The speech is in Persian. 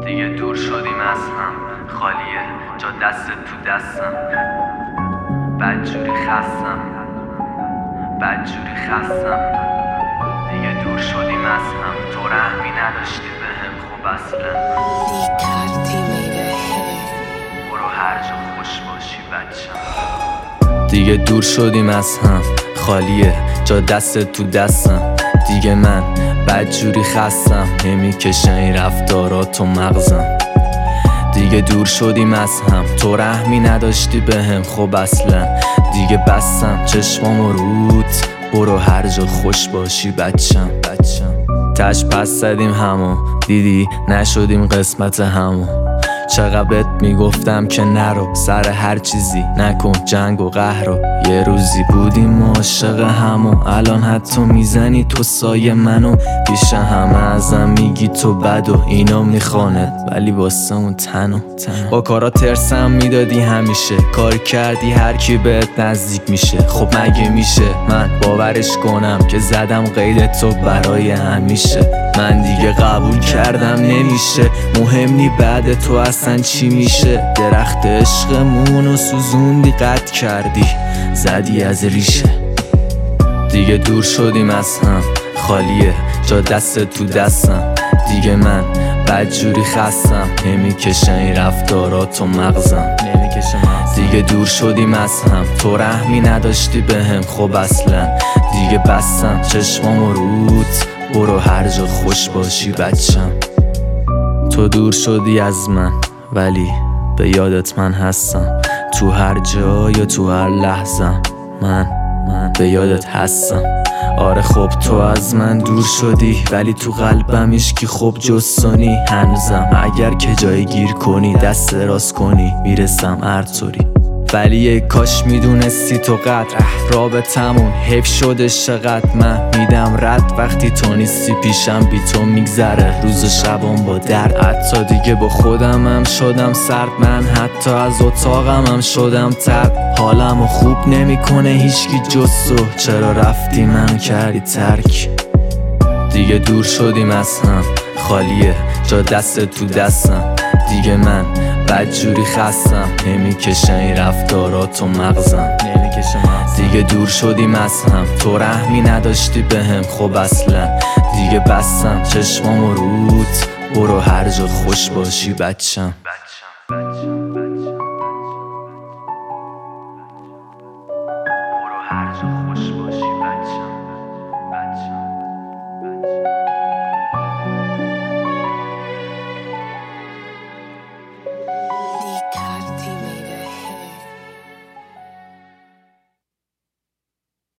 دیگه دور شدیم از هم، خالیه جا دست تو دستم. بدجوری خستم دیگه دور شدیم از هم. تو رحمی نداشتی بهم خب اصلا. برو هر جا خوش باشی بچم. دیگه دور شدیم از هم، خالیه جا دست تو دستم. دیگه من بدجوری خستم، نمیکشه این رفتارات تو مغزم. دیگه دور شدیم از هم، تو رحمی نداشتی بهم خب اصلا. دیگه بستم چشمامو روت، برو هر جا خوش باشی بچم. تش پس زدیم همو، دیدی نشدیم قسمت همو. چقدر بهت میگفتم که نرو سر هر چیزی نکن جنگ و قهر رو. یه روزی بودیم عاشق همو، الان حتی میزنی تو سایه منو. پیش همه ازم میگی تو بد و اینا میخواند، ولی واسه اون تنو. با کارا ترسم میدادی همیشه، کار کردی هر کی بهت نزدیک میشه. خب مگه میشه من باورش کنم که زدم قید تو برای همیشه؟ من دیگه قبول کردم نمیشه، مهم نی بعد تو اصلا چی میشه. درخت عشقمونو سوزوندی قطع کردی، زدی از ریشه. دیگه دور شدیم از هم، خالیه جا دست تو دستم. دیگه من بدجوری خستم، نمیکشه این رفتارات تو مغزم. دیگه دور شدیم از هم، تو رحمی نداشتی بهم خب اصلا. دیگه بستم چشمامو روت، برو هر جا خوش باشی بچم. تو دور شدی از من ولی به یادت من هستم. تو هر جا یا تو هر لحظم من به یادت هستم. آره خب تو از من دور شدی ولی تو قلبم هیچکی خب جستنی هنوزم. اگر که جای گیر کنی دست راست کنی میرسم هر طوری. ولی یک کاش میدونستی تو قدر رابطمون حیف شده چقدر. من میدم رد وقتی تو نیستی پیشم، بی تو میگذره روز و شبم با درد. حتی دیگه با خودم هم شدم سرد، من حتی از اتاقم هم شدم ترد. حالمو خوب نمیکنه هیچکی جز تو، چرا رفتی منو کردی ترک؟ دیگه دور شدیم از هم، خالیه جا دست تو دستم. دیگه من بدجوری خستم، نمیکشه این رفتارات تو مغزم. دیگه دور شدیم از هم، تو رحمی نداشتی بهم خب اصلا. دیگه بستم چشمامو روت، برو هر جا خوش باشی بچم.